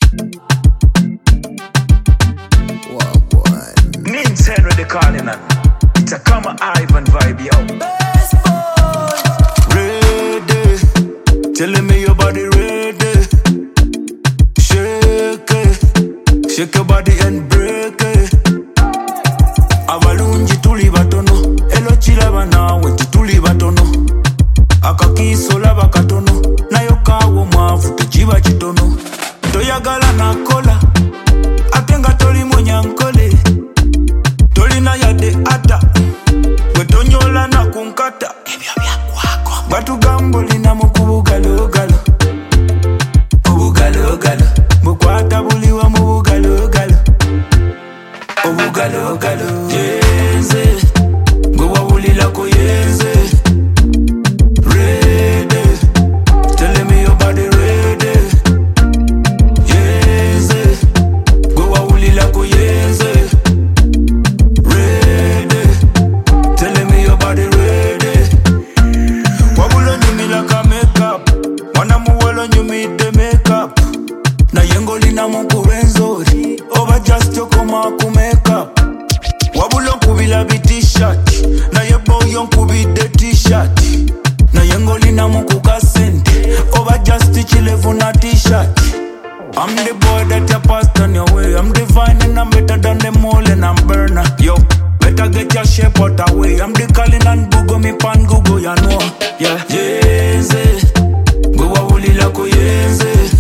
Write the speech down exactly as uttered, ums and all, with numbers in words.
Means Henry the calling on. It's a come Ivan vibe, yo. Ready, telling me your body ready. Shake it, shake your body and break it. Abalungi tuli batono, elo chilaba nawe tuli batono. Akakisola bakatono, nayo kawo mwavu techiba chitono. Toyagala nakola, atenga toli munyankole. Toli na yade ata, wetonyola na kunkata. Batu gambo lina mukubu galo galo. Mubu galo galo, mukwata buliwa mubu galo galo. Mubu galo galo, yenze, gwa wulila ko yenze. Ready, telling me your body ready. Yenze, gwa wulila ko yenze. Ready, telling me your body ready. Wabulo nyumi like a makeup, wana muwelo nyumi de makeup. Na yengo lina mukuwenzori, over just yo koma ku makeup. Wabulo kubila bi t-shirt, na yebo yon kubi de t-shirt. Na yengo lina mukuka sente, over just chilevu na t-shirt. I'm the boy that you passed on your way. I'm divine and I'm better than them all and I'm burner. Yo, better get your shape out the way. I'm the calling and Google me pan Google, you know. Yeah, yenze, go wa wuli la ko yenze.